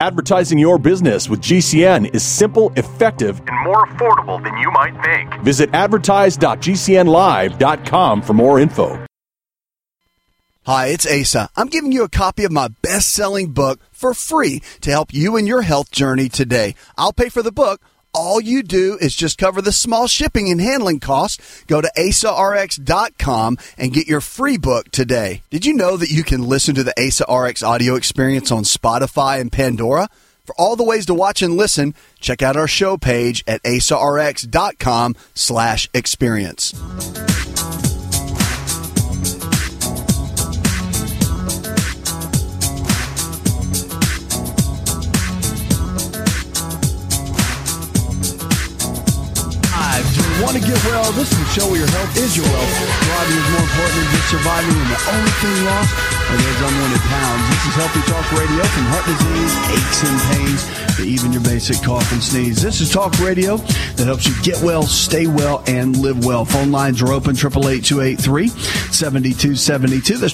Advertising your business with GCN is simple, effective, and more affordable than you might think. Visit advertise.gcnlive.com for more info. Hi, it's Asa. I'm giving you a copy of my best-selling book for free to help you in your health journey today. I'll pay for the book. All you do is just cover the small shipping and handling costs. Go to AsaRx.com and get your free book today. Did you know that you can listen to the Asa RX audio experience on Spotify and Pandora? For all the ways to watch and listen, check out our show page at AsaRx.com/experience. Want to get well? This is a show where your health is your wealth. Thriving is more important than just surviving, and the only thing lost are those unwanted pounds. This is Healthy Talk Radio, from heart disease, aches and pains, to even your basic cough and sneeze. This is Talk Radio that helps you get well, stay well, and live well. Phone lines are open, 888-283-7272. That's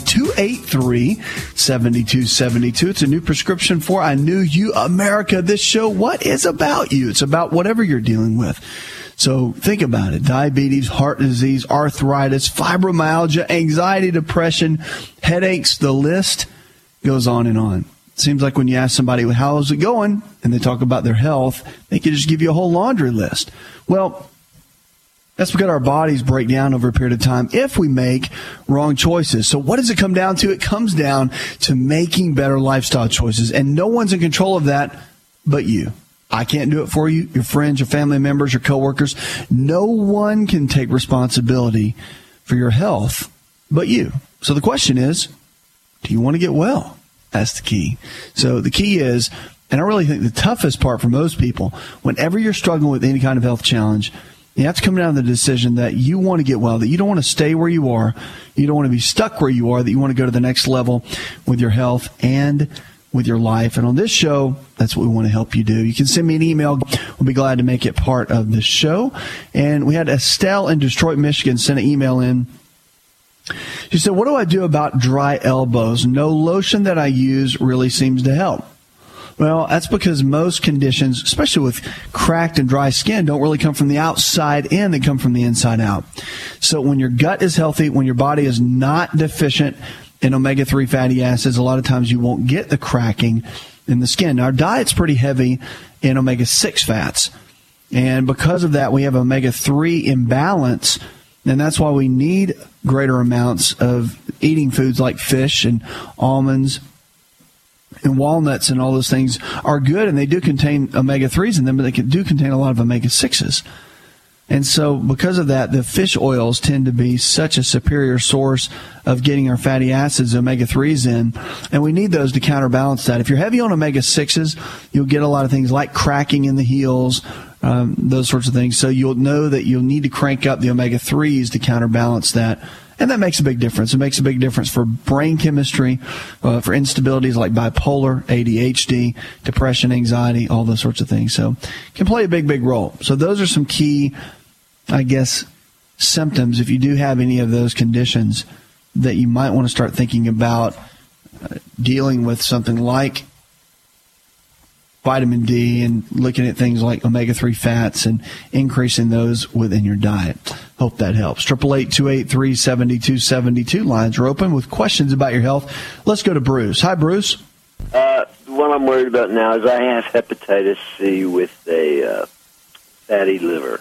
888-283-7272. It's a new prescription for I Knew You, America. This show, what is about you? It's about whatever you're dealing with. So think about it. Diabetes, heart disease, arthritis, fibromyalgia, anxiety, depression, headaches, the list goes on and on. It seems like when you ask somebody, well, how's it going? And they talk about their health, they can just give you a whole laundry list. Well, that's because our bodies break down over a period of time if we make wrong choices. So what does it come down to? It comes down to making better lifestyle choices. And no one's in control of that but you. I can't do it for you, your friends, your family members, your coworkers. No one can take responsibility for your health but you. So the question is, do you want to get well? That's the key. So the key is, and I really think the toughest part for most people, whenever you're struggling with any kind of health challenge, you have to come down to the decision that you want to get well, that you don't want to stay where you are, you don't want to be stuck where you are, that you want to go to the next level with your health and with your life. And on this show, that's what we want to help you do. You can send me an email. We'll be glad to make it part of the show. And we had Estelle in Detroit, Michigan send an email in. She said, what do I do about dry elbows? No lotion that I use really seems to help. Well, that's because most conditions, especially with cracked and dry skin, don't really come from the outside in. They come from the inside out. So when your gut is healthy, when your body is not deficient in omega-3 fatty acids, a lot of times you won't get the cracking in the skin. Now, our diet's pretty heavy in omega-6 fats. And because of that, we have omega-3 imbalance. And that's why we need greater amounts of eating foods like fish and almonds and walnuts, and all those things are good. And they do contain omega-3s in them, but they do contain a lot of omega-6s. And so because of that, the fish oils tend to be such a superior source of getting our fatty acids, omega-3s in, and we need those to counterbalance that. If you're heavy on omega-6s, you'll get a lot of things like cracking in the heels, those sorts of things. So you'll know that you'll need to crank up the omega-3s to counterbalance that. And that makes a big difference. It makes a big difference for brain chemistry, for instabilities like bipolar, ADHD, depression, anxiety, all those sorts of things. So it can play a big, big role. So those are some key, I guess, symptoms, if you do have any of those conditions, that you might want to start thinking about dealing with something like vitamin D and looking at things like omega-3 fats and increasing those within your diet. Hope that helps. 888-283-7272. Lines are open with questions about your health. Let's go to Bruce. Hi, Bruce. What I'm worried about now is I have hepatitis C with a fatty liver.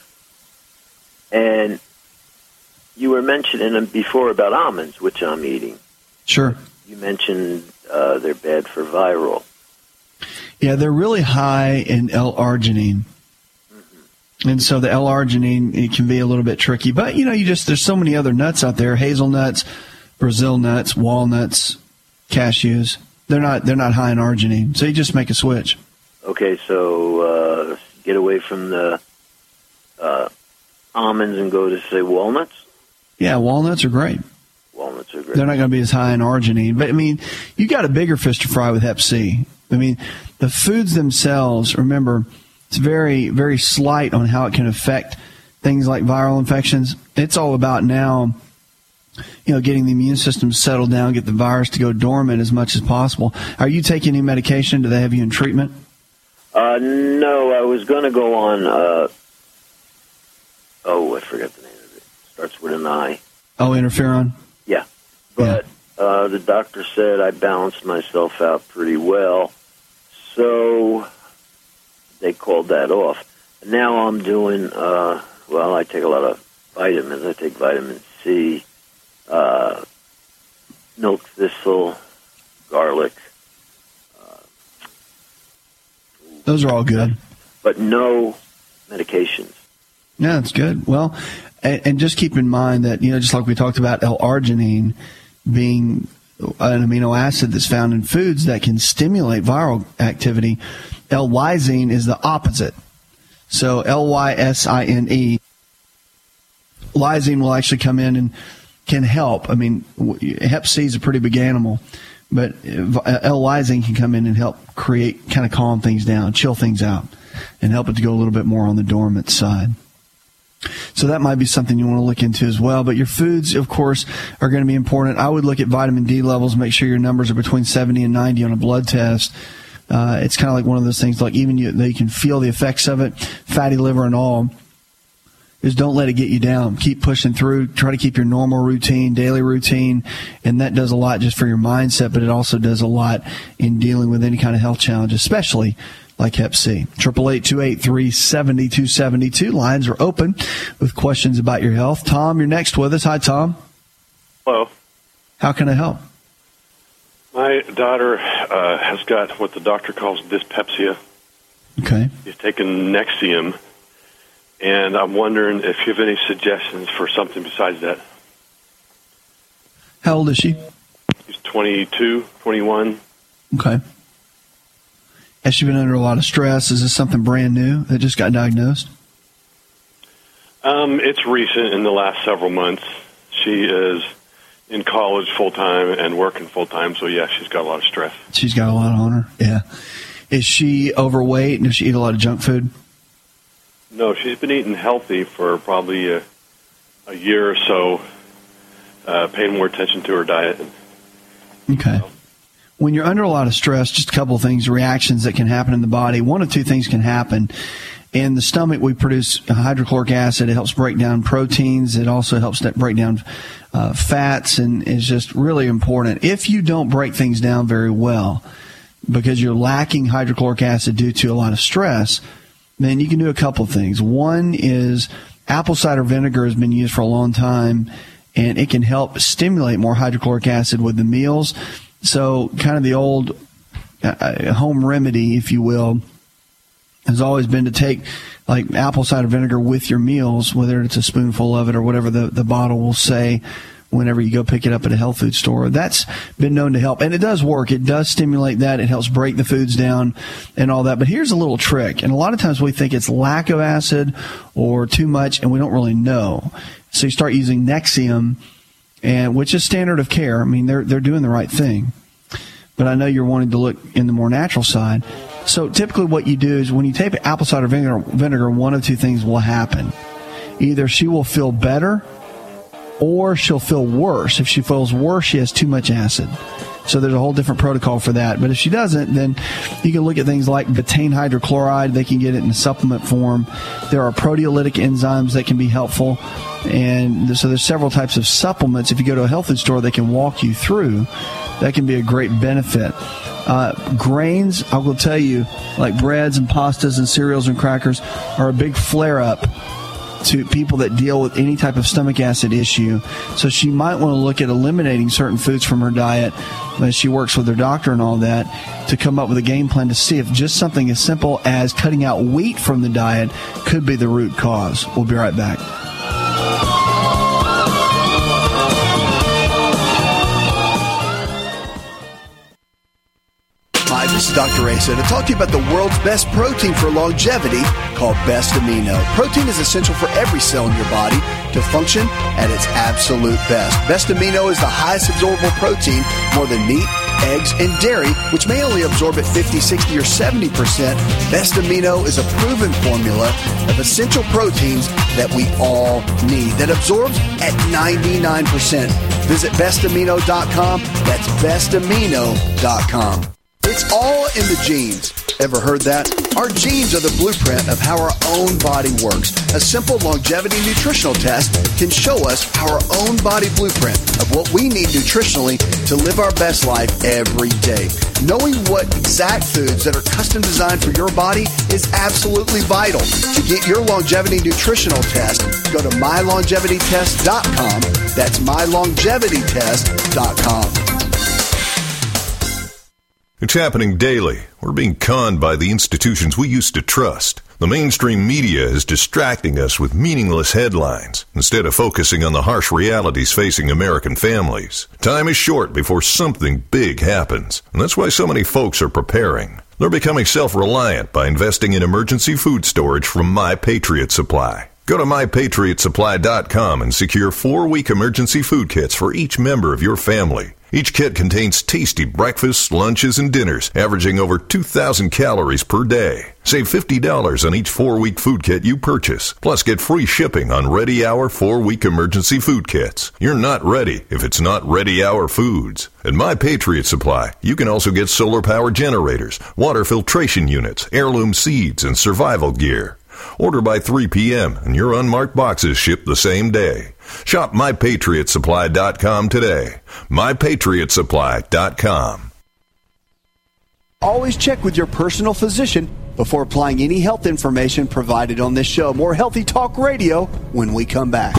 And you were mentioning before about almonds, which I'm eating. Sure. You mentioned they're bad for viral. Yeah, they're really high in L-arginine. Mm-hmm. And so the L-arginine, it can be a little bit tricky. But, there's so many other nuts out there, hazelnuts, Brazil nuts, walnuts, cashews. They're not high in arginine. So you just make a switch. Okay, so get away from the almonds and go to, say, walnuts? Yeah, walnuts are great. Walnuts are great. They're not going to be as high in arginine. But, you got a bigger fish to fry with Hep C. The foods themselves, remember, it's very, very slight on how it can affect things like viral infections. It's all about now getting the immune system settled down, get the virus to go dormant as much as possible. Are you taking any medication? Do they have you in treatment? No, I was going to go on, I forgot the name of it. Starts with an I. Oh, interferon? Yeah. But the doctor said I balanced myself out pretty well, so they called that off. Now I'm doing, I take a lot of vitamins. I take vitamin C, milk thistle, garlic. Those are all good. But no medications. Yeah, that's good. Well, and just keep in mind that, just like we talked about L-arginine being an amino acid that's found in foods that can stimulate viral activity, L-lysine is the opposite. So L-Y-S-I-N-E, lysine will actually come in and can help. I mean, Hep C is a pretty big animal, but L-lysine can come in and help kind of calm things down, chill things out, and help it to go a little bit more on the dormant side. So that might be something you want to look into as well. But your foods, of course, are going to be important. I would look at vitamin D levels, make sure your numbers are between 70 and 90 on a blood test. It's kind of like one of those things, like even you can feel the effects of it, fatty liver and all. Is don't let it get you down. Keep pushing through. Try to keep your normal routine, daily routine, and that does a lot just for your mindset, but it also does a lot in dealing with any kind of health challenge, especially like Hep C. 888-283-7272. Lines are open with questions about your health. Tom, you're next with us. Hi, Tom. Hello. How can I help? My daughter has got what the doctor calls dyspepsia. Okay. She's taken Nexium, and I'm wondering if you have any suggestions for something besides that. How old is she? She's 22, 21. Okay. Has she been under a lot of stress? Is this something brand new that just got diagnosed? It's recent, in the last several months. She is in college full-time and working full-time, so yeah, she's got a lot of stress. She's got a lot on her, yeah. Is she overweight? Does she eat a lot of junk food? No, she's been eating healthy for probably a year or so, paying more attention to her diet. Okay. When you're under a lot of stress, just a couple of things, reactions that can happen in the body. One of two things can happen. In the stomach, we produce hydrochloric acid. It helps break down proteins. It also helps break down fats, and is just really important. If you don't break things down very well because you're lacking hydrochloric acid due to a lot of stress, then you can do a couple of things. One is apple cider vinegar has been used for a long time, and it can help stimulate more hydrochloric acid with the meals. So kind of the old home remedy, if you will, has always been to take like apple cider vinegar with your meals, whether it's a spoonful of it or whatever the bottle will say whenever you go pick it up at a health food store. That's been known to help, and it does work. It does stimulate that. It helps break the foods down and all that. But here's a little trick, and a lot of times we think it's lack of acid or too much, and we don't really know. So you start using Nexium, and which is standard of care. I mean, they're doing the right thing. But I know you're wanting to look in the more natural side. So typically what you do is when you take apple cider vinegar, one of two things will happen. Either she will feel better or she'll feel worse. If she feels worse, she has too much acid. So there's a whole different protocol for that. But if she doesn't, then you can look at things like betaine hydrochloride. They can get it in supplement form. There are proteolytic enzymes that can be helpful. And so there's several types of supplements. If you go to a health food store, they can walk you through. That can be a great benefit. Grains, I will tell you, like breads and pastas and cereals and crackers, are a big flare-up to people that deal with any type of stomach acid issue. So she might want to look at eliminating certain foods from her diet as she works with her doctor and all that to come up with a game plan to see if just something as simple as cutting out wheat from the diet could be the root cause. We'll be right back. Hi, this is Dr. Asa to talk to you about the world's best protein for longevity called Best Amino. Protein is essential for every cell in your body to function at its absolute best. Best Amino is the highest absorbable protein, more than meat, eggs, and dairy, which may only absorb at 50, 60, or 70%, Best Amino is a proven formula of essential proteins that we all need that absorbs at 99%. Visit bestamino.com. That's bestamino.com. It's all in the genes. Ever heard that? Our genes are the blueprint of how our own body works. A simple longevity nutritional test can show us our own body blueprint of what we need nutritionally to live our best life every day. Knowing what exact foods that are custom designed for your body is absolutely vital. To get your longevity nutritional test, go to mylongevitytest.com. That's mylongevitytest.com. It's happening daily. We're being conned by the institutions we used to trust. The mainstream media is distracting us with meaningless headlines instead of focusing on the harsh realities facing American families. Time is short before something big happens, and that's why so many folks are preparing. They're becoming self-reliant by investing in emergency food storage from My Patriot Supply. Go to MyPatriotSupply.com and secure 4-week emergency food kits for each member of your family. Each kit contains tasty breakfasts, lunches, and dinners, averaging over 2,000 calories per day. Save $50 on each 4-week food kit you purchase. Plus, get free shipping on Ready Hour 4-week emergency food kits. You're not ready if it's not Ready Hour foods. At My Patriot Supply, you can also get solar power generators, water filtration units, heirloom seeds, and survival gear. Order by 3 p.m. and your unmarked boxes ship the same day. Shop MyPatriotSupply.com today. MyPatriotSupply.com. Always check with your personal physician before applying any health information provided on this show. More Healthy Talk Radio when we come back.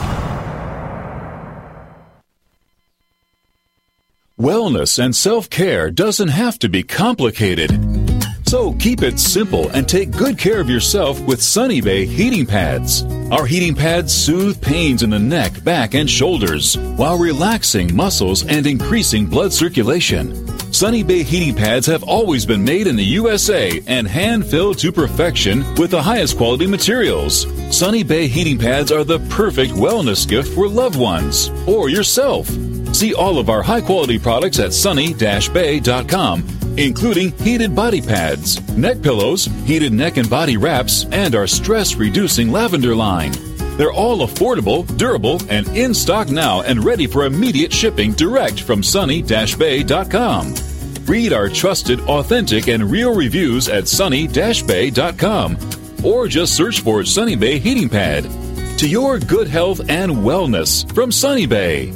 Wellness and self-care doesn't have to be complicated. So keep it simple and take good care of yourself with Sunny Bay heating pads. Our heating pads soothe pains in the neck, back, and shoulders while relaxing muscles and increasing blood circulation. Sunny Bay heating pads have always been made in the USA and hand-filled to perfection with the highest quality materials. Sunny Bay heating pads are the perfect wellness gift for loved ones or yourself. See all of our high-quality products at sunny-bay.com, including heated body pads, neck pillows, heated neck and body wraps, and our stress-reducing lavender line. They're all affordable, durable, and in stock now and ready for immediate shipping direct from sunny-bay.com. Read our trusted, authentic, and real reviews at sunny-bay.com or just search for Sunny Bay Heating Pad. To your good health and wellness from Sunny Bay.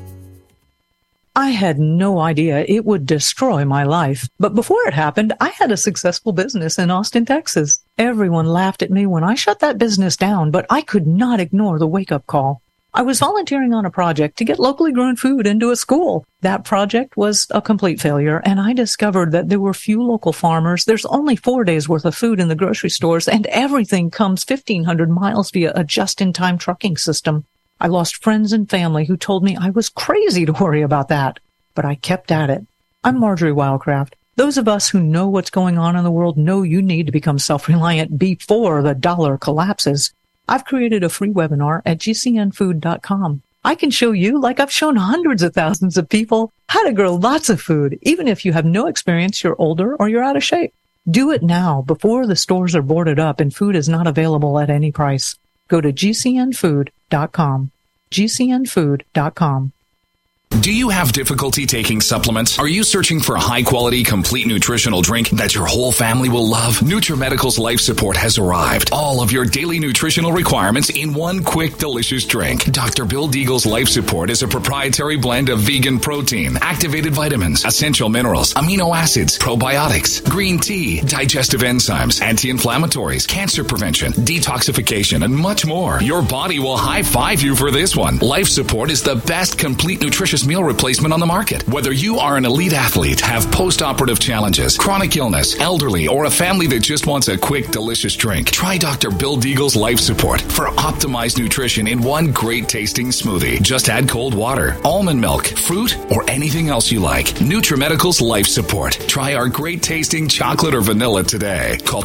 I had no idea it would destroy my life. But before it happened, I had a successful business in Austin, Texas. Everyone laughed at me when I shut that business down, but I could not ignore the wake-up call. I was volunteering on a project to get locally grown food into a school. That project was a complete failure, and I discovered that there were few local farmers. There's only 4 days worth of food in the grocery stores, and everything comes 1,500 miles via a just-in-time trucking system. I lost friends and family who told me I was crazy to worry about that, but I kept at it. I'm Marjorie Wildcraft. Those of us who know what's going on in the world know you need to become self-reliant before the dollar collapses. I've created a free webinar at gcnfood.com. I can show you, like I've shown hundreds of thousands of people, how to grow lots of food, even if you have no experience, you're older, or you're out of shape. Do it now before the stores are boarded up and food is not available at any price. Go to gcnfood.com. gcnfood.com. Do you have difficulty taking supplements? Are you searching for a high-quality, complete nutritional drink that your whole family will love? NutriMedical's Life Support has arrived. All of your daily nutritional requirements in one quick, delicious drink. Dr. Bill Deagle's Life Support is a proprietary blend of vegan protein, activated vitamins, essential minerals, amino acids, probiotics, green tea, digestive enzymes, anti-inflammatories, cancer prevention, detoxification, and much more. Your body will high-five you for this one. Life Support is the best complete nutritious meal replacement on the market. Whether you are an elite athlete, have post-operative challenges, chronic illness, elderly, or a family that just wants a quick, delicious drink, try Dr. Bill Deagle's Life Support for optimized nutrition in one great tasting smoothie. Just add cold water, almond milk, fruit, or anything else you like. NutriMedical's Life Support. Try our great tasting chocolate or vanilla today. Call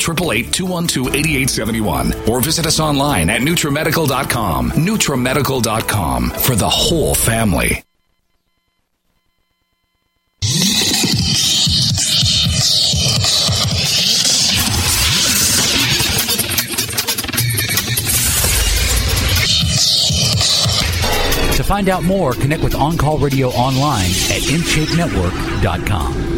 888-212-8871 or visit us online at NutriMedical.com. NutriMedical.com for the whole family. find out more, connect with On Call Radio online at InShapeNetwork.com.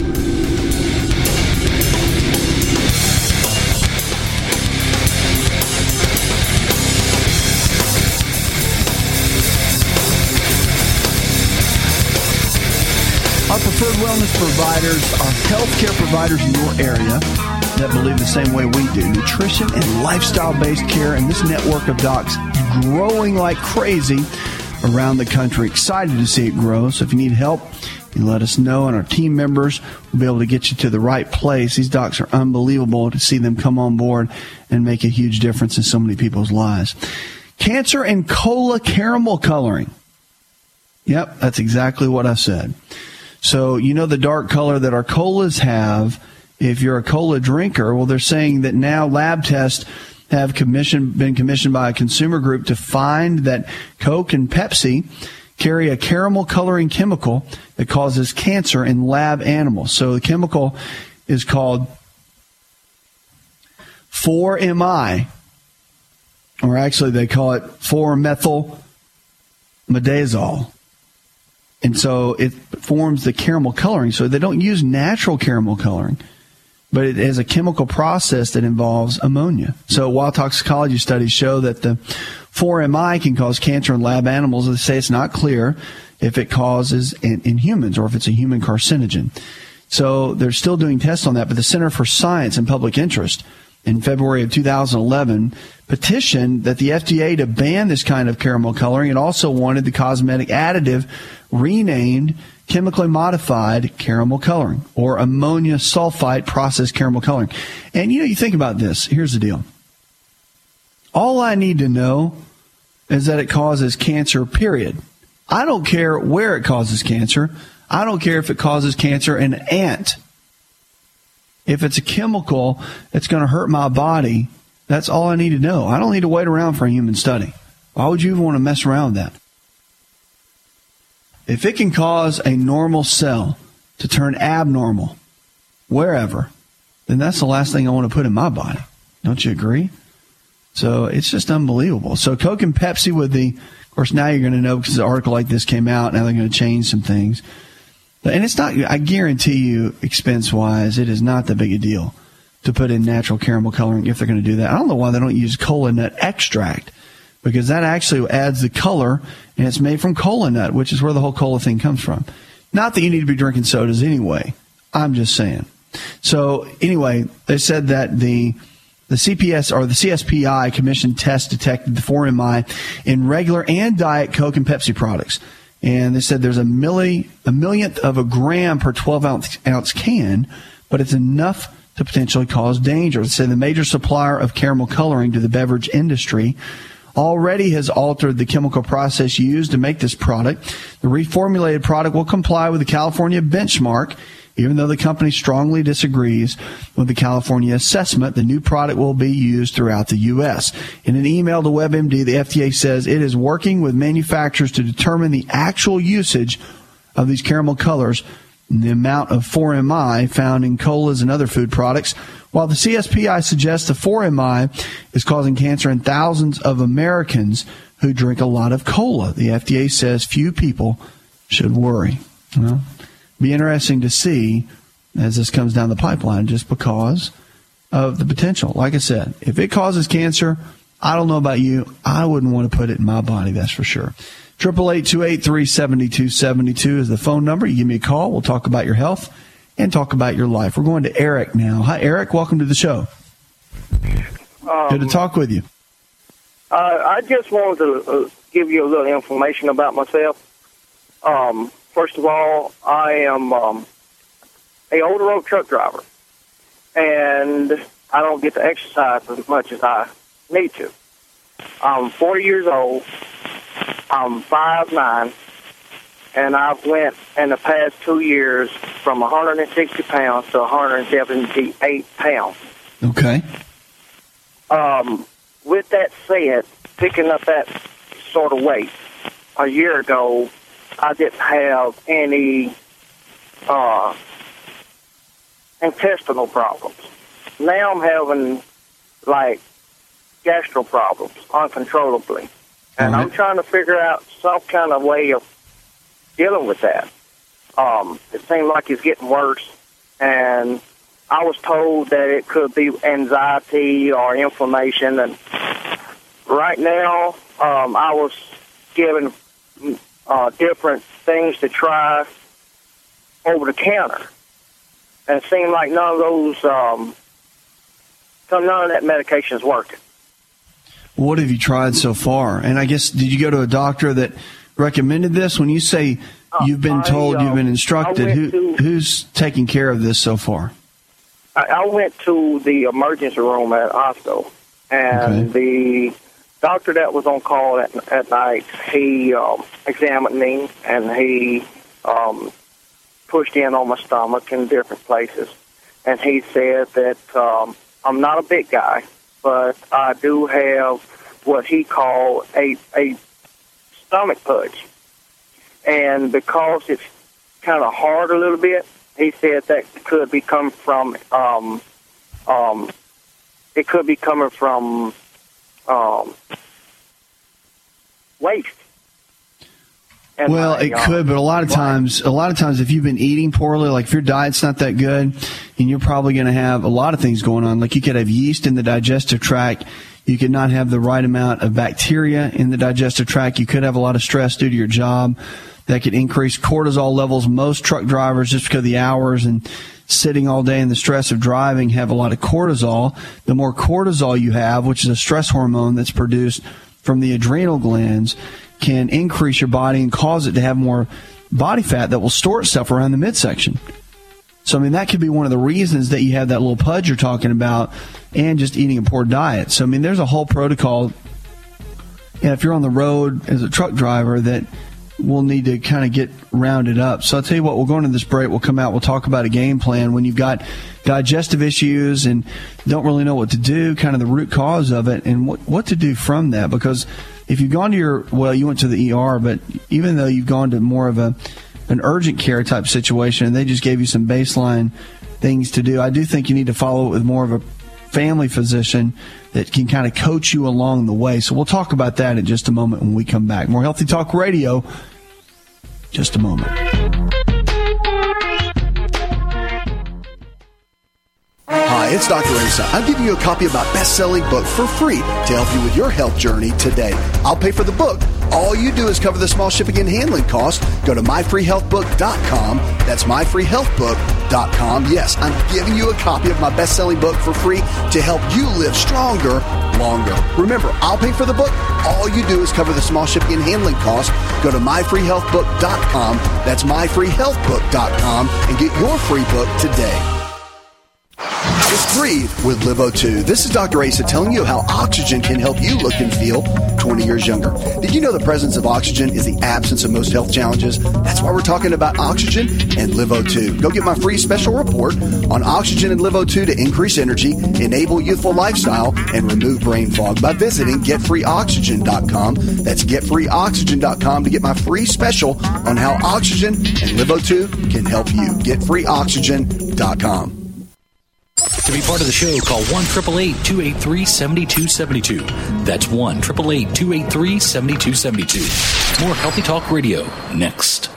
Our preferred wellness providers are healthcare providers in your area that believe the same way we do. Nutrition and lifestyle-based care, and this network of docs growing like crazy around the country. Excited to see it grow. So if you need help, you let us know, and our team members will be able to get you to the right place. These docs are unbelievable to see them come on board and make a huge difference in so many people's lives. Cancer and cola caramel coloring. Yep, that's exactly what I said. So, you know the dark color that our colas have, if you're a cola drinker, well, they're saying that now lab tests have been commissioned by a consumer group to find that Coke and Pepsi carry a caramel coloring chemical that causes cancer in lab animals. So the chemical is called 4-MI, or actually they call it 4-methylmidazole. And so it forms the caramel coloring. So they don't use natural caramel coloring, but it is a chemical process that involves ammonia. So while toxicology studies show that the 4-MI can cause cancer in lab animals, they say it's not clear if it causes in humans or if it's a human carcinogen. So they're still doing tests on that, but the Center for Science and Public Interest in February of 2011 petitioned that the FDA to ban this kind of caramel coloring, and also wanted the cosmetic additive renamed chemically modified caramel coloring, or ammonia sulfite processed caramel coloring. And you think about this. Here's the deal. All I need to know is that it causes cancer, period. I don't care where it causes cancer. I don't care if it causes cancer in an ant. If it's a chemical that's going to hurt my body, that's all I need to know. I don't need to wait around for a human study. Why would you even want to mess around with that? If it can cause a normal cell to turn abnormal wherever, then that's the last thing I want to put in my body. Don't you agree? So it's just unbelievable. So Coke and Pepsi of course, now you're going to know because an article like this came out. Now they're going to change some things. And it's not, I guarantee you, expense-wise, it is not that big a deal to put in natural caramel coloring if they're going to do that. I don't know why they don't use cola nut extract, because that actually adds the color, and it's made from cola nut, which is where the whole cola thing comes from. Not that you need to be drinking sodas anyway. I'm just saying. So anyway, they said that the CPS or the CSPI commissioned test detected the 4-MI in regular and diet Coke and Pepsi products. And they said there's a millionth of a gram per 12-ounce can, but it's enough to potentially cause danger. They say the major supplier of caramel coloring to the beverage industry already has altered the chemical process used to make this product. The reformulated product will comply with the California benchmark. Even though the company strongly disagrees with the California assessment, the new product will be used throughout the U.S. In an email to WebMD, the FDA says it is working with manufacturers to determine the actual usage of these caramel colors and the amount of 4-MI found in colas and other food products. While the CSPI suggests the 4-MI is causing cancer in thousands of Americans who drink a lot of cola, the FDA says few people should worry. Well, be interesting to see as this comes down the pipeline, just because of the potential. Like I said, if it causes cancer, I don't know about you, I wouldn't want to put it in my body, that's for sure. 888-283-7272 is the phone number. You give me a call. We'll talk about your health and talk about your life. We're going to Eric now. Hi, Eric. Welcome to the show. Good to talk with you. I just wanted to give you a little information about myself. First of all, I am a over-the-road truck driver, and I don't get to exercise as much as I need to. I'm 40 years old. I'm 5'9", and I've went in the past 2 years from 160 pounds to 178 pounds. Okay. With that said, picking up that sort of weight a year ago, I didn't have any intestinal problems. Now I'm having, like, gastro problems uncontrollably. And I'm trying to figure out some kind of way of dealing with that. It seems like it's getting worse, and I was told that it could be anxiety or inflammation. And right now, I was given different things to try over the counter, and it seemed like none of that medication is working. What have you tried so far? And I guess, did you go to a doctor that recommended this? When you say you've been told, you've been instructed, who's taking care of this so far? I went to the emergency room at hospital, and the doctor that was on call at night, he examined me, and he pushed in on my stomach in different places. And he said that I'm not a big guy, but I do have what he called a stomach pudge. And because it's kind of hard a little bit, he said that could be coming from waste. Well, it could, but a lot of times, if you've been eating poorly, like if your diet's not that good, and you're probably going to have a lot of things going on. Like you could have yeast in the digestive tract. You could not have the right amount of bacteria in the digestive tract. You could have a lot of stress due to your job. That could increase cortisol levels. Most truck drivers, just because of the hours and sitting all day and the stress of driving, have a lot of cortisol. The more cortisol you have, which is a stress hormone that's produced from the adrenal glands, can increase your body and cause it to have more body fat that will store itself around the midsection. So, I mean, that could be one of the reasons that you have that little pudge you're talking about, and just eating a poor diet. So, I mean, there's a whole protocol. And if you're on the road as a truck driver, that we'll need to kind of get rounded up. So I'll tell you what, we'll go into this break. We'll come out. We'll talk about a game plan when you've got digestive issues and don't really know what to do, kind of the root cause of it, and what to do from that. Because if you've gone to you went to the ER, but even though you've gone to more of an urgent care type situation and they just gave you some baseline things to do, I do think you need to follow it with more of a family physician that can kind of coach you along the way. So we'll talk about that in just a moment when we come back. More Healthy Talk Radio, just a moment. Hi, it's Dr. Asa. I'm giving you a copy of my best-selling book for free to help you with your health journey today. I'll pay for the book. All you do is cover the small shipping and handling costs. Go to myfreehealthbook.com. That's myfreehealthbook.com. Yes, I'm giving you a copy of my best-selling book for free to help you live stronger, longer. Remember, I'll pay for the book. All you do is cover the small shipping and handling costs. Go to myfreehealthbook.com. That's myfreehealthbook.com and get your free book today. Just breathe with LiveO2. This is Dr. Asa telling you how oxygen can help you look and feel 20 years younger. Did you know the presence of oxygen is the absence of most health challenges? That's why we're talking about oxygen and LiveO2. Go get my free special report on oxygen and LiveO2 to increase energy, enable youthful lifestyle, and remove brain fog by visiting GetFreeOxygen.com. That's GetFreeOxygen.com to get my free special on how oxygen and LiveO2 can help you. GetFreeOxygen.com. To be part of the show, call 1-888-283-7272. That's 1-888-283-7272. More Healthy Talk Radio next.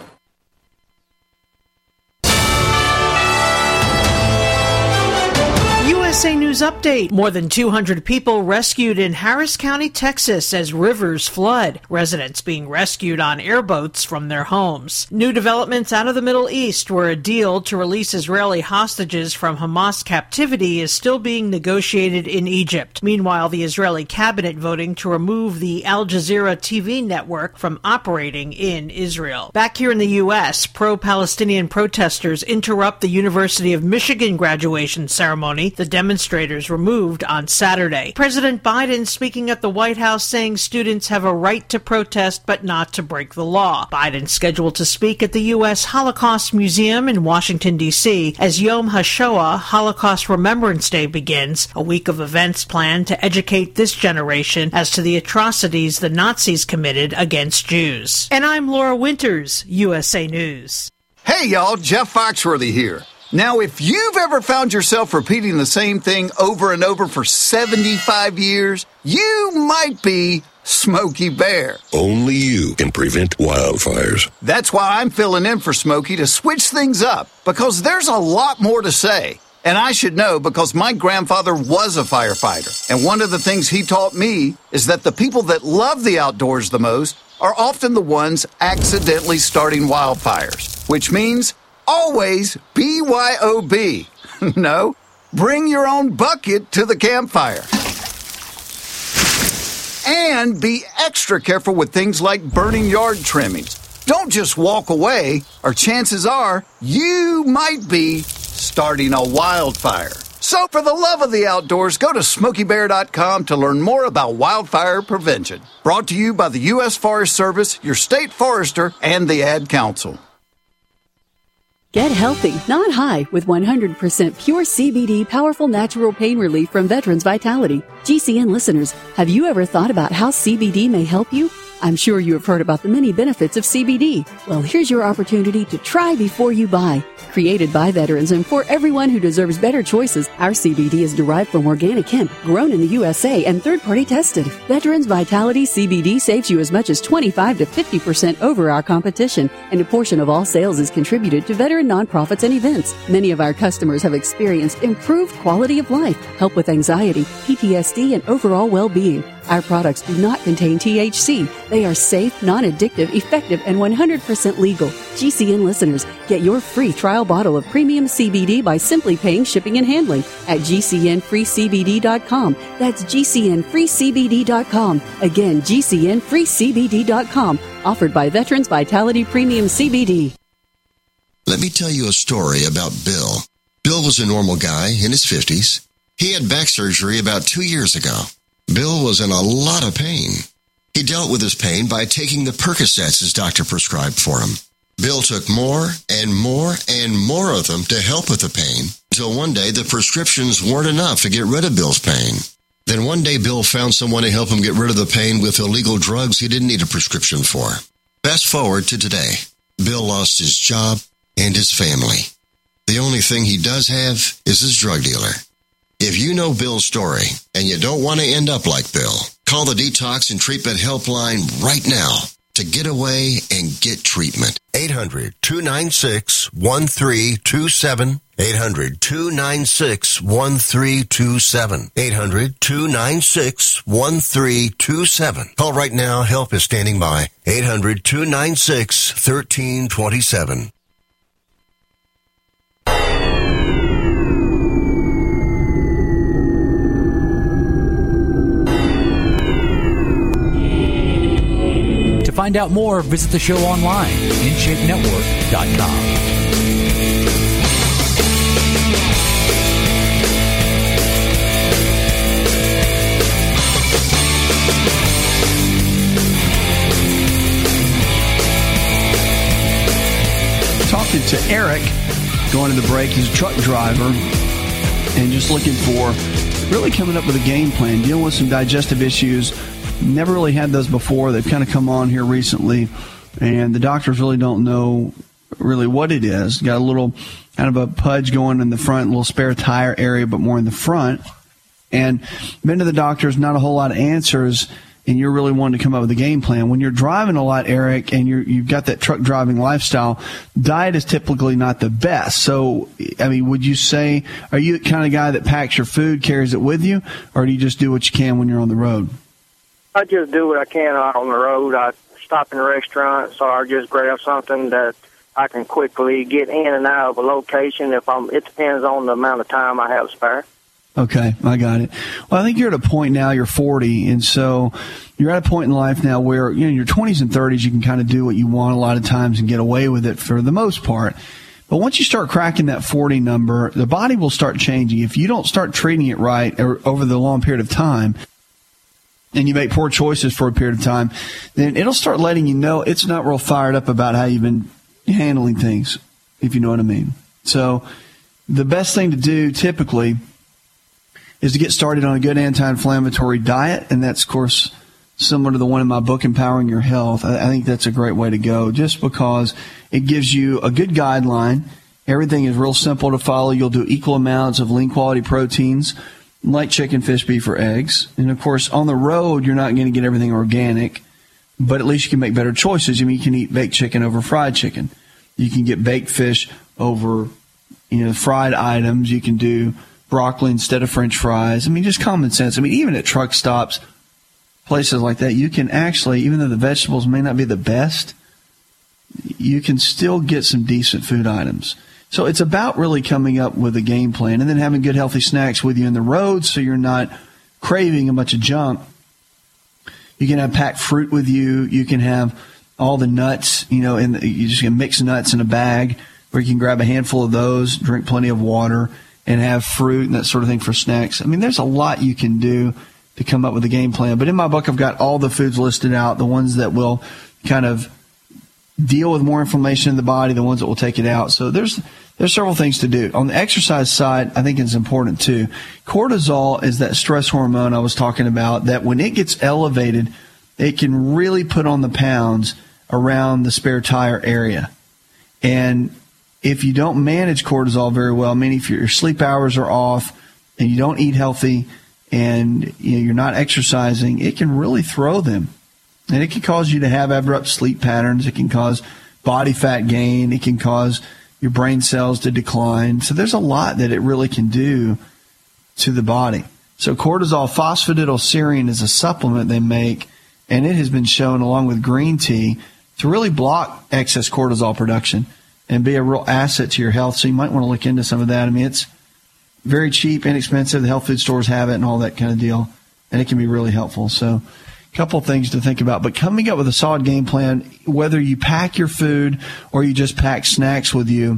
USA News Update. More than 200 people rescued in Harris County, Texas as rivers flood. Residents being rescued on airboats from their homes. New developments out of the Middle East, where a deal to release Israeli hostages from Hamas captivity is still being negotiated in Egypt. Meanwhile, the Israeli cabinet voting to remove the Al Jazeera TV network from operating in Israel. Back here in the U.S., pro-Palestinian protesters interrupt the University of Michigan graduation ceremony. The demonstrators removed on Saturday. President Biden speaking at the White House saying students have a right to protest but not to break the law. Biden scheduled to speak at the U.S. Holocaust Museum in Washington, D.C. as Yom HaShoah, Holocaust Remembrance Day, begins, a week of events planned to educate this generation as to the atrocities the Nazis committed against Jews. And I'm Laura Winters, USA News. Hey, y'all, Jeff Foxworthy here. Now, if you've ever found yourself repeating the same thing over and over for 75 years, you might be Smokey Bear. Only you can prevent wildfires. That's why I'm filling in for Smokey to switch things up, because there's a lot more to say. And I should know because my grandfather was a firefighter. And one of the things he taught me is that the people that love the outdoors the most are often the ones accidentally starting wildfires, which means always BYOB. No, bring your own bucket to the campfire. And be extra careful with things like burning yard trimmings. Don't just walk away, or chances are you might be starting a wildfire. So for the love of the outdoors, go to SmokeyBear.com to learn more about wildfire prevention. Brought to you by the U.S. Forest Service, your state forester, and the Ad Council. Get healthy, not high, with 100% pure CBD powerful natural pain relief from Veterans Vitality. GCN listeners, have you ever thought about how CBD may help you? I'm sure you have heard about the many benefits of CBD. Well, here's your opportunity to try before you buy. Created by veterans and for everyone who deserves better choices, our CBD is derived from organic hemp, grown in the USA and third-party tested. Veterans Vitality CBD saves you as much as 25 to 50% over our competition, and a portion of all sales is contributed to veteran nonprofits and events. Many of our customers have experienced improved quality of life, help with anxiety, PTSD, and overall well-being. Our products do not contain THC. They are safe, non-addictive, effective, and 100% legal. GCN listeners, get your free trial bottle of premium CBD by simply paying shipping and handling at GCNFreeCBD.com. That's GCNFreeCBD.com. Again, GCNFreeCBD.com. Offered by Veterans Vitality Premium CBD. Let me tell you a story about Bill. Bill was a normal guy in his 50s. He had back surgery about 2 years ago. Bill was in a lot of pain. He dealt with his pain by taking the Percocets his doctor prescribed for him. Bill took more and more and more of them to help with the pain, until one day the prescriptions weren't enough to get rid of Bill's pain. Then one day Bill found someone to help him get rid of the pain with illegal drugs he didn't need a prescription for. Fast forward to today. Bill lost his job and his family. The only thing he does have is his drug dealer. If you know Bill's story and you don't want to end up like Bill, call the Detox and Treatment Helpline right now to get away and get treatment. 800-296-1327. 800-296-1327. 800-296-1327. Call right now. Help is standing by. 800-296-1327. To find out more, visit the show online, InShapeNetwork.com. Talking to Eric, going to the break. He's a truck driver and just looking for, really coming up with a game plan, dealing with some digestive issues. Never really had those before. They've kind of come on here recently, and the doctors really don't know really what it is. Got a little kind of a pudge going in the front, a little spare tire area, but more in the front. And been to the doctors, not a whole lot of answers, and you're really wanting to come up with a game plan. When you're driving a lot, Eric, and you've got that truck driving lifestyle, diet is typically not the best. So, I mean, would you say, are you the kind of guy that packs your food, carries it with you, or do you just do what you can when you're on the road? I just do what I can on the road. I stop in restaurants, or I just grab something that I can quickly get in and out of a location. It depends on the amount of time I have spare. Okay, I got it. Well, I think you're at a point now, you're 40, and so you're at a point in life now where, you know, in your 20s and 30s, you can kind of do what you want a lot of times and get away with it for the most part. But once you start cracking that 40 number, the body will start changing. If you don't start treating it right over the long period of time, and you make poor choices for a period of time, then it'll start letting you know it's not real fired up about how you've been handling things, if you know what I mean. So the best thing to do typically is to get started on a good anti-inflammatory diet, and that's, of course, similar to the one in my book, Empowering Your Health. I think that's a great way to go, just because it gives you a good guideline. Everything is real simple to follow. You'll do equal amounts of lean quality proteins like chicken, fish, beef, or eggs. And, of course, on the road, you're not going to get everything organic, but at least you can make better choices. I mean, you can eat baked chicken over fried chicken. You can get baked fish over, fried items. You can do broccoli instead of French fries. I mean, just common sense. I mean, even at truck stops, places like that, you can actually, even though the vegetables may not be the best, you can still get some decent food items. So it's about really coming up with a game plan and then having good, healthy snacks with you in the road so you're not craving a bunch of junk. You can have packed fruit with you. You can have all the nuts, and you just can mix nuts in a bag where you can grab a handful of those, drink plenty of water, and have fruit and that sort of thing for snacks. I mean, there's a lot you can do to come up with a game plan. But in my book, I've got all the foods listed out, the ones that will kind of deal with more inflammation in the body, the ones that will take it out. So there's several things to do. On the exercise side, I think it's important too. Cortisol is that stress hormone I was talking about that when it gets elevated, it can really put on the pounds around the spare tire area. And if you don't manage cortisol very well, meaning if your sleep hours are off and you don't eat healthy and you're not exercising, it can really throw them. And it can cause you to have abrupt sleep patterns. It can cause body fat gain. It can cause your brain cells to decline. So there's a lot that it really can do to the body. So cortisol phosphatidylserine is a supplement they make, and it has been shown along with green tea to really block excess cortisol production and be a real asset to your health. So you might want to look into some of that. I mean, it's very cheap, inexpensive. The health food stores have it and all that kind of deal, and it can be really helpful. So a couple of things to think about. But coming up with a solid game plan, whether you pack your food or you just pack snacks with you,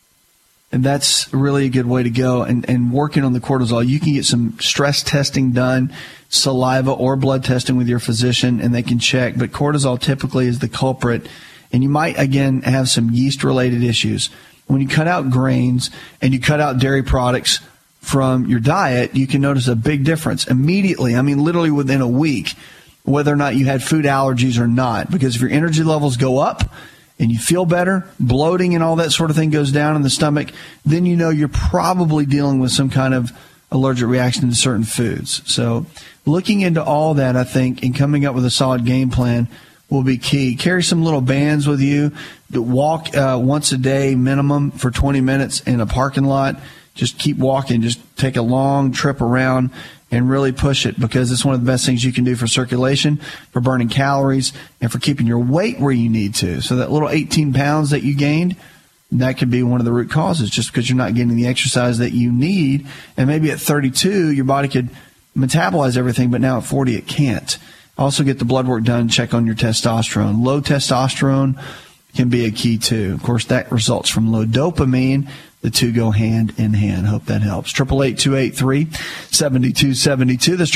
and that's really a good way to go. And working on the cortisol, you can get some stress testing done, saliva or blood testing with your physician, and they can check. But cortisol typically is the culprit. And you might, again, have some yeast-related issues. When you cut out grains and you cut out dairy products from your diet, you can notice a big difference immediately. I mean, literally within a week, whether or not you had food allergies or not. Because if your energy levels go up and you feel better, bloating and all that sort of thing goes down in the stomach, then you know you're probably dealing with some kind of allergic reaction to certain foods. So looking into all that, I think, and coming up with a solid game plan will be key. Carry some little bands with you. Walk once a day minimum for 20 minutes in a parking lot. Just keep walking. Just take a long trip around and really push it, because it's one of the best things you can do for circulation, for burning calories, and for keeping your weight where you need to. So that little 18 pounds that you gained, that could be one of the root causes, just because you're not getting the exercise that you need. And maybe at 32, your body could metabolize everything, but now at 40, it can't. Also get the blood work done, check on your testosterone. Low testosterone can be a key too. Of course, that results from low dopamine. The two go hand in hand. Hope that helps. 888-283-7272. That's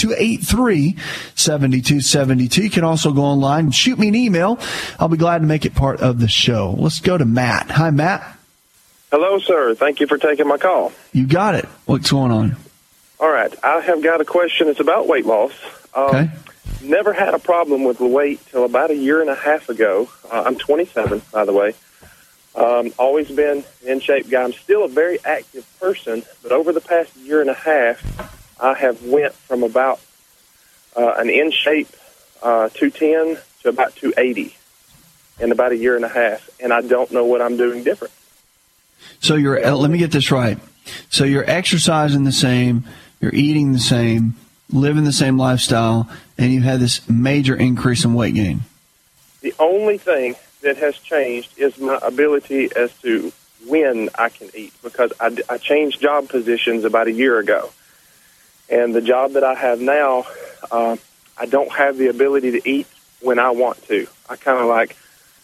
888-283-7272. You can also go online and shoot me an email. I'll be glad to make it part of the show. Let's go to Matt. Hi, Matt. Hello, sir. Thank you for taking my call. You got it. What's going on? All right. I have got a question. It's about weight loss. Okay. Never had a problem with the weight till about a year and a half ago. I'm 27, by the way. Always been an in-shape guy. I'm still a very active person, but over the past year and a half, I have went from about an in-shape 210 to about 280 in about a year and a half, and I don't know what I'm doing different. So let me get this right. So you're exercising the same, you're eating the same, living the same lifestyle, and you've had this major increase in weight gain. The only thing that has changed is my ability as to when I can eat, because I changed job positions about a year ago. And the job that I have now, I don't have the ability to eat when I want to. I can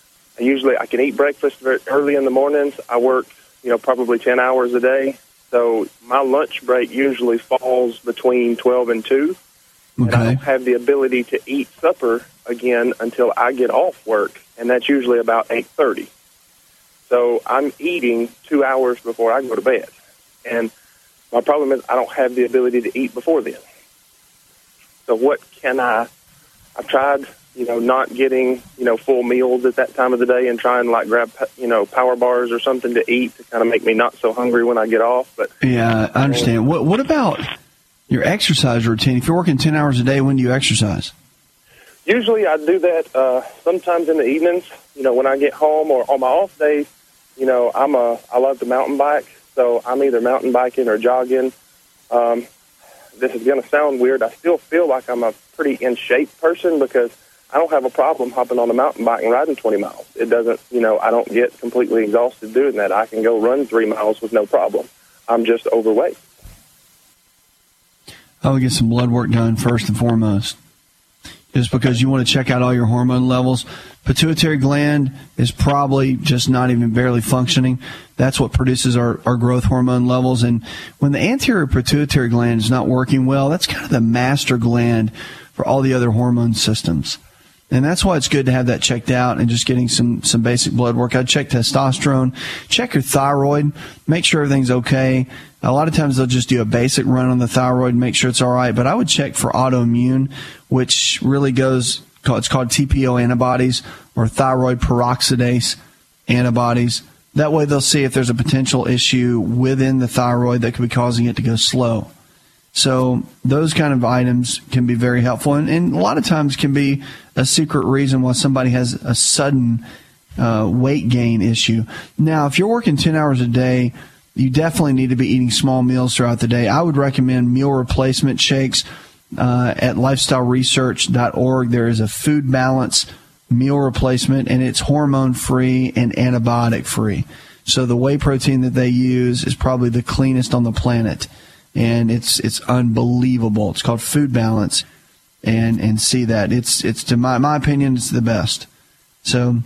eat breakfast very early in the mornings. I work, probably 10 hours a day. So my lunch break usually falls between 12 and 2. Okay. And I don't have the ability to eat supper again until I get off work, and that's usually about 8:30. So I'm eating 2 hours before I go to bed. And my problem is I don't have the ability to eat before then. So what can I've tried, not getting, full meals at that time of the day and trying to grab, power bars or something to eat to kind of make me not so hungry when I get off. But yeah, I understand. What about your exercise routine. If you're working 10 hours a day, when do you exercise? Usually I do that sometimes in the evenings, when I get home or on my off days. I love to mountain bike, so I'm either mountain biking or jogging. This is going to sound weird. I still feel like I'm a pretty in shape person because I don't have a problem hopping on a mountain bike and riding 20 miles. It doesn't, I don't get completely exhausted doing that. I can go run 3 miles with no problem. I'm just overweight. I would get some blood work done first and foremost, just because you want to check out all your hormone levels. Pituitary gland is probably just not even barely functioning. That's what produces our growth hormone levels. And when the anterior pituitary gland is not working well, that's kind of the master gland for all the other hormone systems. And that's why it's good to have that checked out and just getting some basic blood work. I'd check testosterone, check your thyroid, make sure everything's okay. A lot of times they'll just do a basic run on the thyroid and make sure it's all right. But I would check for autoimmune, which really it's called TPO antibodies or thyroid peroxidase antibodies. That way they'll see if there's a potential issue within the thyroid that could be causing it to go slow. So those kind of items can be very helpful, and a lot of times can be a secret reason why somebody has a sudden weight gain issue. Now, if you're working 10 hours a day, you definitely need to be eating small meals throughout the day. I would recommend meal replacement shakes at lifestyleresearch.org. There is a food balance meal replacement, and it's hormone-free and antibiotic-free. So the whey protein that they use is probably the cleanest on the planet. And it's unbelievable. It's called Food Balance, and see that it's to my opinion, it's the best. So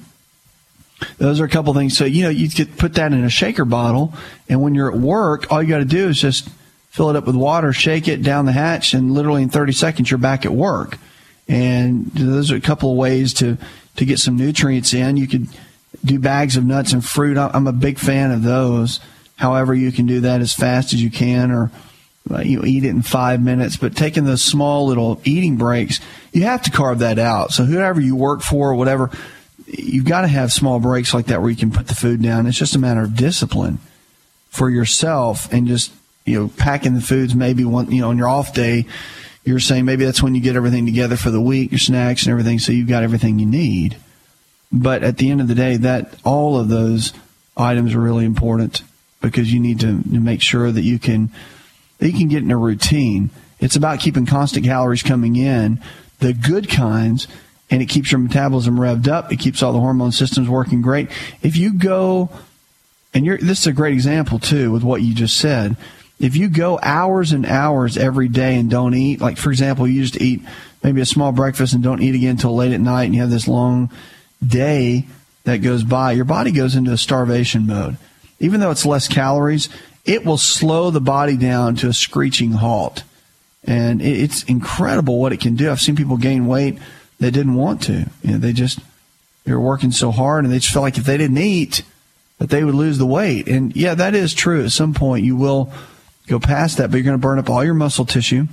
those are a couple things. So you could put that in a shaker bottle, and when you're at work, all you got to do is just fill it up with water, shake it down the hatch, and literally in 30 seconds you're back at work. And those are a couple of ways to get some nutrients in. You could do bags of nuts and fruit. I'm a big fan of those. However, you can do that as fast as you can, or eat it in 5 minutes. But taking those small little eating breaks, you have to carve that out. So whoever you work for or whatever, you've got to have small breaks like that where you can put the food down. It's just a matter of discipline for yourself, and just packing the foods maybe on your off day. You're saying maybe that's when you get everything together for the week, your snacks and everything, so you've got everything you need. But at the end of the day, that all of those items are really important, because you need to make sure that you can get in a routine. It's about keeping constant calories coming in, the good kinds, and it keeps your metabolism revved up. It keeps all the hormone systems working great. If you go, and this is a great example too with what you just said, if you go hours and hours every day and don't eat, like for example, you just eat maybe a small breakfast and don't eat again until late at night, and you have this long day that goes by, your body goes into a starvation mode. Even though it's less calories, it will slow the body down to a screeching halt. And it's incredible what it can do. I've seen people gain weight that didn't want to. They were working so hard, and they just felt like if they didn't eat, that they would lose the weight. And yeah, that is true. At some point, you will go past that, but you're going to burn up all your muscle tissue,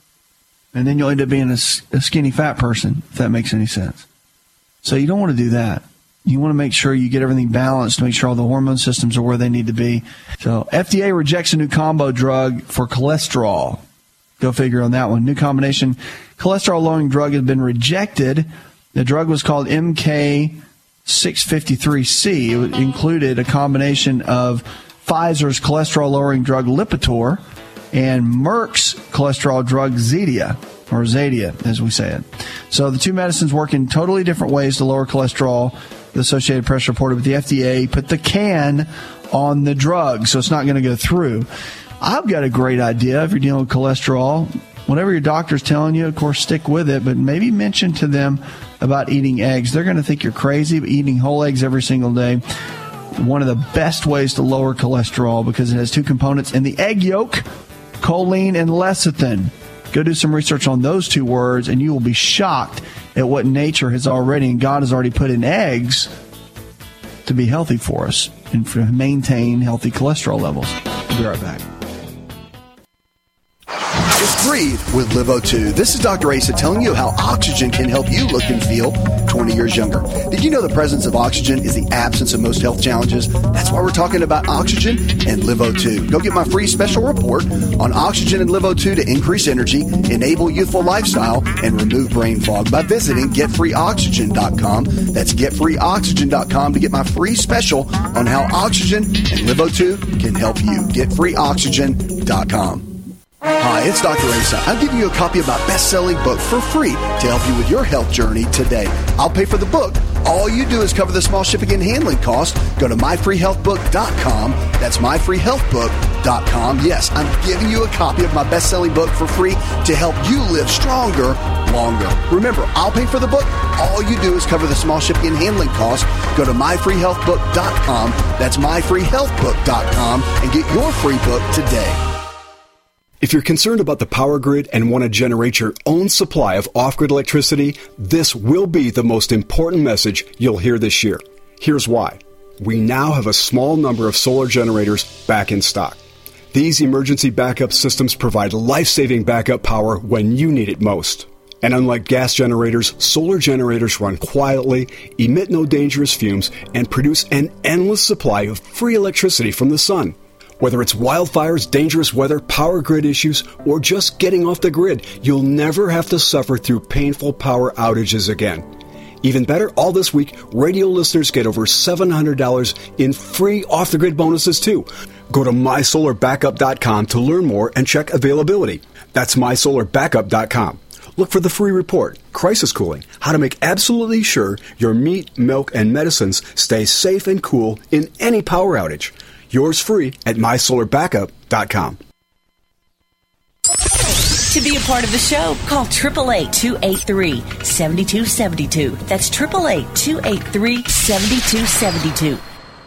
and then you'll end up being a skinny fat person, if that makes any sense. So you don't want to do that. You want to make sure you get everything balanced, make sure all the hormone systems are where they need to be. So FDA rejects a new combo drug for cholesterol. Go figure on that one. New combination cholesterol-lowering drug has been rejected. The drug was called MK-653C. It included a combination of Pfizer's cholesterol-lowering drug Lipitor and Merck's cholesterol drug Zetia, or Zadia, as we say it. So the two medicines work in totally different ways to lower cholesterol. The Associated Press reported, but the FDA put the can on the drug, so it's not going to go through. I've got a great idea if you're dealing with cholesterol. Whatever your doctor's telling you, of course, stick with it, but maybe mention to them about eating eggs. They're going to think you're crazy, but eating whole eggs every single day, one of the best ways to lower cholesterol, because it has two components in the egg yolk, choline and lecithin. Go do some research on those two words, and you will be shocked at what nature has already, and God has already put in eggs to be healthy for us and to maintain healthy cholesterol levels. We'll be right back. breathe with LiveO2. This is Dr. Asa telling you how oxygen can help you look and feel 20 years younger. Did you know the presence of oxygen is the absence of most health challenges? That's why we're talking about oxygen and LiveO2. Go get my free special report on oxygen and LiveO2 to increase energy, enable youthful lifestyle, and remove brain fog by visiting getfreeoxygen.com. That's getfreeoxygen.com to get my free special on how oxygen and LiveO2 can help you. Getfreeoxygen.com. Hi, it's Dr. Asa. I'm giving you a copy of my best-selling book for free to help you with your health journey today. I'll pay for the book. All you do is cover the small shipping and handling cost. Go to myfreehealthbook.com. That's myfreehealthbook.com. Yes, I'm giving you a copy of my best-selling book for free to help you live stronger, longer. Remember, I'll pay for the book. All you do is cover the small shipping and handling cost. Go to myfreehealthbook.com. That's myfreehealthbook.com and get your free book today. If you're concerned about the power grid and want to generate your own supply of off-grid electricity, this will be the most important message you'll hear this year. Here's why. We now have a small number of solar generators back in stock. These emergency backup systems provide life-saving backup power when you need it most. And unlike gas generators, solar generators run quietly, emit no dangerous fumes, and produce an endless supply of free electricity from the sun. Whether it's wildfires, dangerous weather, power grid issues, or just getting off the grid, you'll never have to suffer through painful power outages again. Even better, all this week, radio listeners get over $700 in free off-the-grid bonuses too. Go to mysolarbackup.com to learn more and check availability. That's mysolarbackup.com. Look for the free report, Crisis Cooling, how to make absolutely sure your meat, milk, and medicines stay safe and cool in any power outage. Yours free at mysolarbackup.com. To be a part of the show, call 888-283-7272. That's 888-283-7272.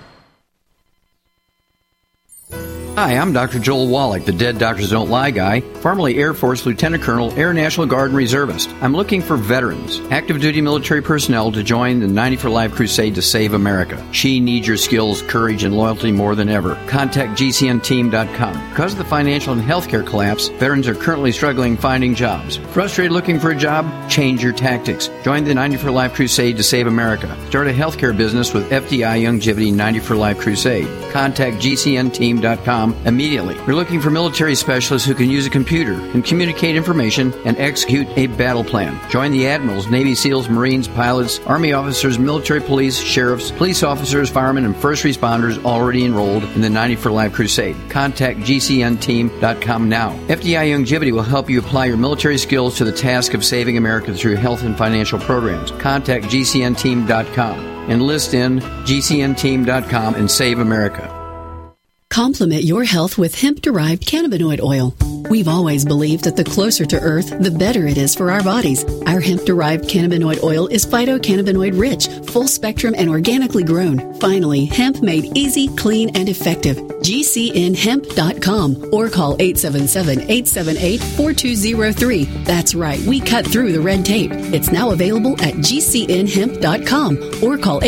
Hi, I'm Dr. Joel Wallach, the Dead Doctors Don't Lie guy, formerly Air Force Lieutenant Colonel, Air National Guard and Reservist. I'm looking for veterans, active duty military personnel to join the 90 for Life crusade to save America. She needs your skills, courage, and loyalty more than ever. Contact GCNteam.com. Because of the financial and healthcare collapse, veterans are currently struggling finding jobs. Frustrated looking for a job? Change your tactics. Join the 90 for Life crusade to save America. Start a healthcare business with FDI Youngevity 90 for Life crusade. Contact GCNteam.com immediately. We're looking for military specialists who can use a computer and communicate information and execute a battle plan. Join the admirals, Navy SEALs, Marines, pilots, Army officers, military police, sheriffs, police officers, firemen, and first responders already enrolled in the 90 for Life crusade. Contact GCNteam.com now. FDI Youngevity will help you apply your military skills to the task of saving America through health and financial programs. Contact GCNteam.com. Enlist in GCNteam.com and save America. Complement your health with hemp-derived cannabinoid oil. We've always believed that the closer to Earth, the better it is for our bodies. Our hemp-derived cannabinoid oil is phytocannabinoid rich, full spectrum, and organically grown. Finally, hemp made easy, clean, and effective. GCNhemp.com or call 877-878-4203. That's right, we cut through the red tape. It's now available at GCNhemp.com or call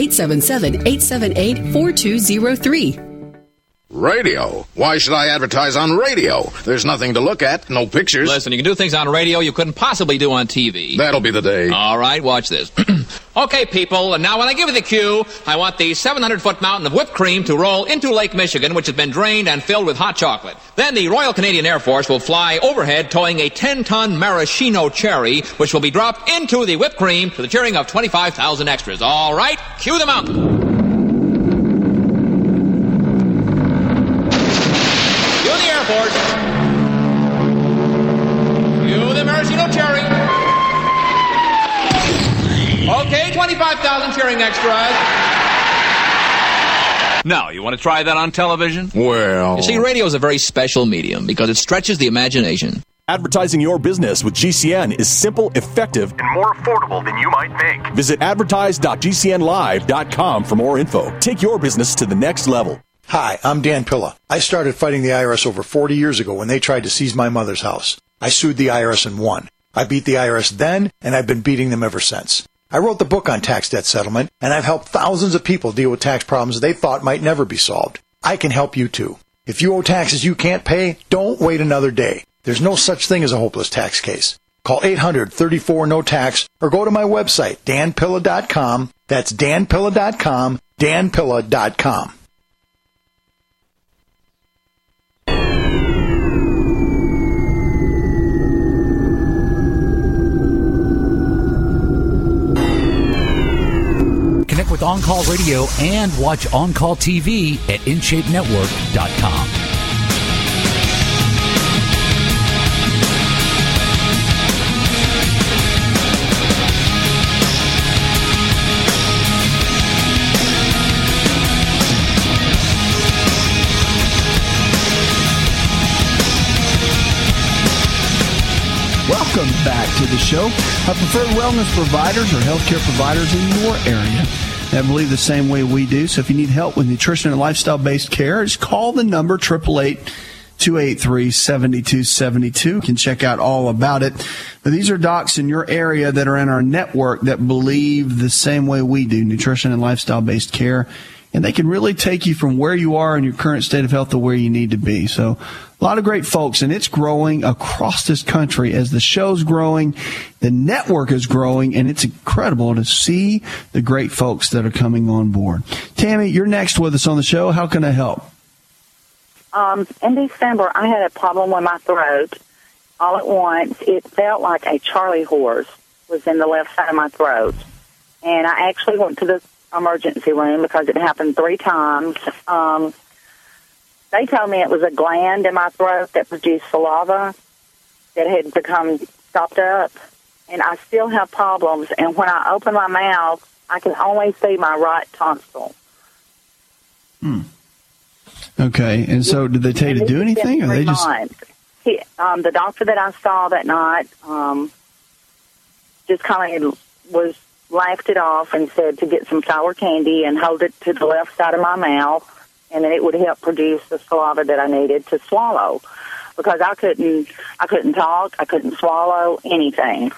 877-878-4203. Radio? Why should I advertise on radio? There's nothing to look at, no pictures. Listen, you can do things on radio you couldn't possibly do on TV. That'll be the day. All right, watch this. Okay, people, and now when I give you the cue, I want the 700-foot mountain of whipped cream to roll into Lake Michigan, which has been drained and filled with hot chocolate. Then the Royal Canadian Air Force will fly overhead towing a 10-ton maraschino cherry, which will be dropped into the whipped cream to the cheering of 25,000 extras. All right, cue the mountain. You the maraschino cherry. Okay, 25,000 cheering extras. Now, you want to try that on television? Well... You see, radio is a very special medium because it stretches the imagination. Advertising your business with GCN is simple, effective, and more affordable than you might think. Visit advertise.gcnlive.com for more info. Take your business to the next level. Hi, I'm Dan Pilla. I started fighting the IRS over 40 years ago when they tried to seize my mother's house. I sued the IRS and won. I beat the IRS then, and I've been beating them ever since. I wrote the book on tax debt settlement, and I've helped thousands of people deal with tax problems they thought might never be solved. I can help you too. If you owe taxes you can't pay, don't wait another day. There's no such thing as a hopeless tax case. Call 800-34-NO-TAX or go to my website, danpilla.com. That's danpilla.com, danpilla.com. Connect with On Call Radio and watch On Call TV at InShapeNetwork.com. Welcome back to the show. Our preferred wellness providers or healthcare providers in your area that believe the same way we do. So if you need help with nutrition and lifestyle-based care, just call the number 888-283-7272. You can check out all about it. But these are docs in your area that are in our network that believe the same way we do, nutrition and lifestyle-based care. And they can really take you from where you are in your current state of health to where you need to be. So a lot of great folks, and it's growing across this country as the show's growing, the network is growing, and it's incredible to see the great folks that are coming on board. Tammy, you're next with us on the show. How can I help? In December, I had a problem with my throat. All at once, it felt like a Charlie horse was in the left side of my throat. And I actually went to the emergency room because it happened 3 times. They told me it was a gland in my throat that produced saliva that had become stopped up, and I still have problems. And when I open my mouth, I can only see my right tonsil. Okay, and so did they tell you to do anything, or they just? The doctor that I saw that night just kind of laughed it off and said to get some sour candy and hold it to the left side of my mouth, and then it would help produce the saliva that I needed to swallow, because I couldn't talk, I couldn't swallow anything.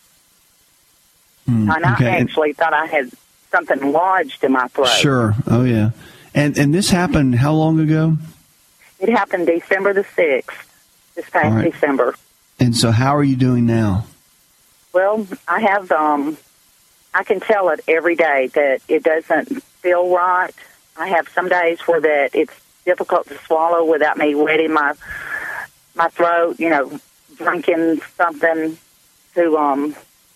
And I actually thought I had something lodged in my throat. Sure. Oh yeah. And this happened how long ago? It happened December the 6th, this past December. And so how are you doing now? Well, I have I can tell it every day that it doesn't feel right. I have some days where that it's difficult to swallow without me wetting my throat, drinking something to,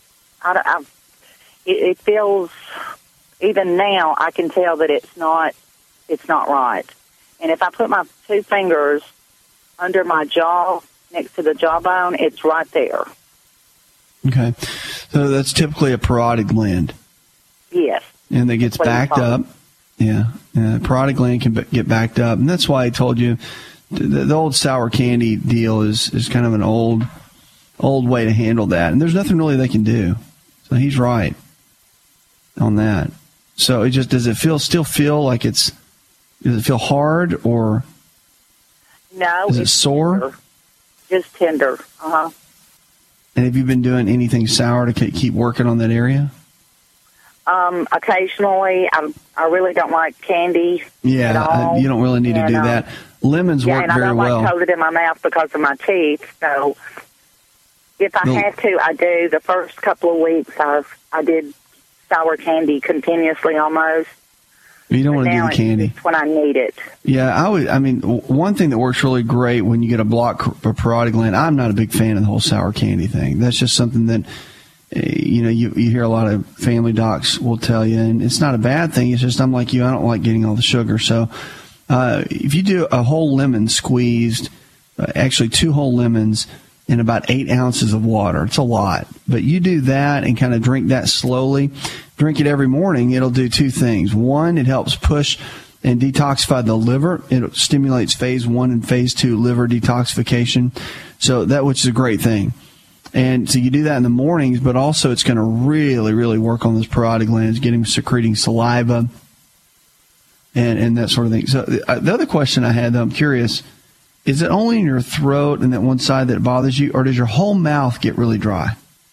it feels, even now, I can tell that it's not right. And if I put my 2 fingers under my jaw, next to the jawbone, it's right there. Okay. So that's typically a parotid gland. Yes. And that gets backed up. Yeah. Parotid gland can get backed up. And that's why I told you the old sour candy deal is kind of an old way to handle that. And there's nothing really they can do. So he's right on that. So it just, does it still feel like does it feel hard, or no? Is it sore? Tender. Just tender. Uh-huh. And have you been doing anything sour to keep working on that area? Occasionally. I really don't like candy. Yeah, you don't really need to do that. Lemons work very well. I don't like coated in my mouth because of my teeth. So if I had to, I do. The first couple of weeks, I did sour candy continuously almost. You don't want to do the candy. It's when I need it. Yeah, one thing that works really great when you get a blocked parotid gland, I'm not a big fan of the whole sour candy thing. That's just something that, you hear a lot of family docs will tell you, and it's not a bad thing. It's just I'm like you, I don't like getting all the sugar. So if you do a whole lemon squeezed, actually 2 whole lemons in about 8 ounces of water, it's a lot. But you do that and kind of drink that slowly. Drink it every morning. It'll do 2 things. One, it helps push and detoxify the liver. It stimulates phase 1 and phase 2 liver detoxification. So which is a great thing. And so you do that in the mornings, but also it's going to really, really work on those parotid glands, get him secreting saliva and that sort of thing. So the other question I had, though, I'm curious, is it only in your throat and that one side that bothers you, or does your whole mouth get really dry?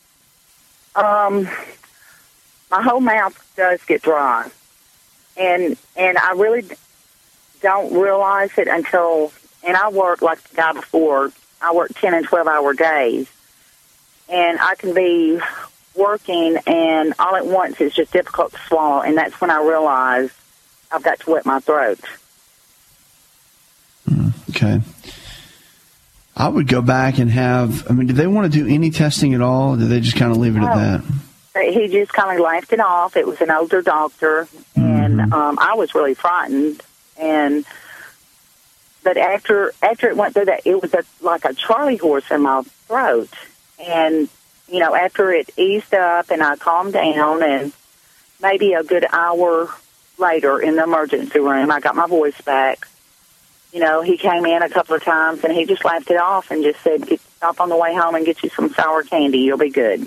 My whole mouth does get dry, and I really don't realize it until. And I work like the guy before. I work 10 and 12-hour days, and I can be working, and all at once it's just difficult to swallow, and that's when I realize I've got to wet my throat. Okay. I would go back and did they want to do any testing at all, or did they just kind of leave it at that? He just kind of laughed it off. It was an older doctor, and I was really frightened. But after it went through that, it was like a Charlie horse in my throat. And, after it eased up and I calmed down, and maybe a good hour later in the emergency room, I got my voice back. He came in a couple of times, and he just laughed it off and just said, stop on the way home and get you some sour candy. You'll be good.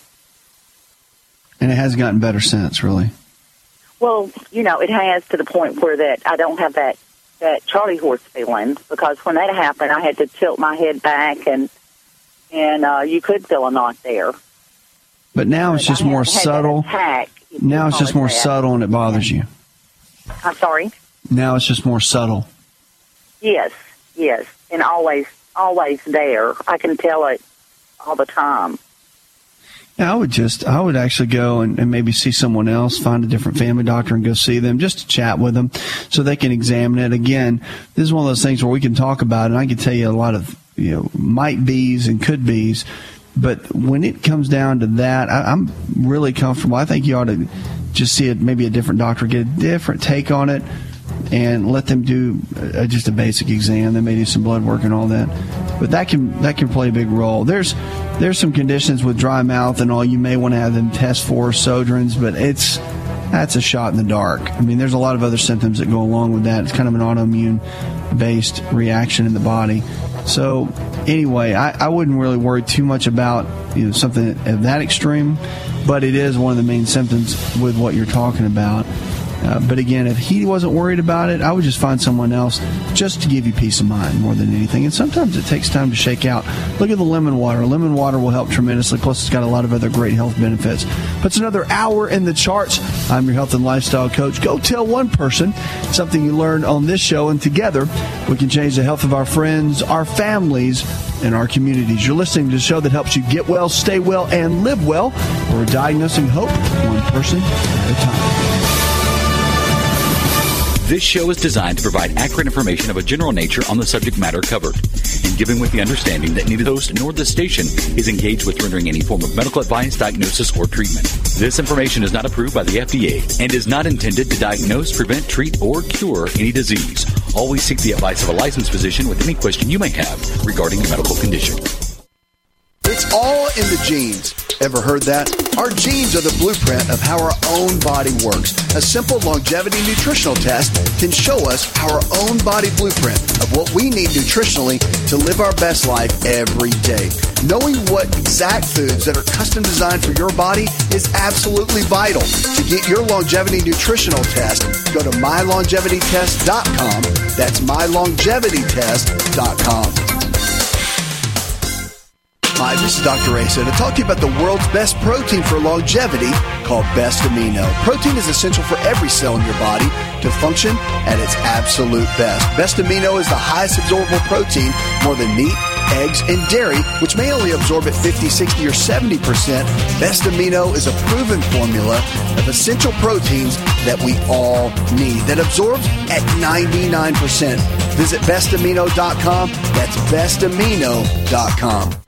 And it has gotten better since, really? Well, it has, to the point where that I don't have that Charlie horse feeling, because when that happened, I had to tilt my head back, and you could feel a knot there. But now it's just more subtle. Now it's just more subtle, and it bothers you. I'm sorry? Now it's just more subtle. Yes, and always there. I can tell it all the time. Yeah, I would actually go and maybe see someone else, find a different family doctor and go see them, just to chat with them so they can examine it. Again, this is one of those things where we can talk about it, and I can tell you a lot of, might be's and could be's, but when it comes down to that, I'm really comfortable. I think you ought to just see it, maybe a different doctor, get a different take on it, and let them do just a basic exam. They may do some blood work and all that, but that can play a big role. There's some conditions with dry mouth and all you may want to have them test for, Sjögren's, but that's a shot in the dark. I mean, there's a lot of other symptoms that go along with that. It's kind of an autoimmune-based reaction in the body. So anyway, I wouldn't really worry too much about something of that extreme, but it is one of the main symptoms with what you're talking about. But again, if he wasn't worried about it, I would just find someone else just to give you peace of mind more than anything. And sometimes it takes time to shake out. Look at the lemon water. Lemon water will help tremendously. Plus, it's got a lot of other great health benefits. But it's another hour in the charts. I'm your health and lifestyle coach. Go tell one person something you learned on this show, and together we can change the health of our friends, our families, and our communities. You're listening to a show that helps you get well, stay well, and live well. We're diagnosing hope one person at a time. This show is designed to provide accurate information of a general nature on the subject matter covered, and given with the understanding that neither the host nor the station is engaged with rendering any form of medical advice, diagnosis, or treatment. This information is not approved by the FDA and is not intended to diagnose, prevent, treat, or cure any disease. Always seek the advice of a licensed physician with any question you may have regarding your medical condition. It's all in the genes. Ever heard that? Our genes are the blueprint of how our own body works. A simple longevity nutritional test can show us our own body blueprint of what we need nutritionally to live our best life every day. Knowing what exact foods that are custom designed for your body is absolutely vital. To get your longevity nutritional test, go to mylongevitytest.com. That's mylongevitytest.com. Hi, this is Dr. Asa to talk to you about the world's best protein for longevity called Best Amino. Protein is essential for every cell in your body to function at its absolute best. Best Amino is the highest absorbable protein, more than meat, eggs, and dairy, which may only absorb at 50, 60, or 70%. Best Amino is a proven formula of essential proteins that we all need that absorbs at 99%. Visit bestamino.com. That's bestamino.com.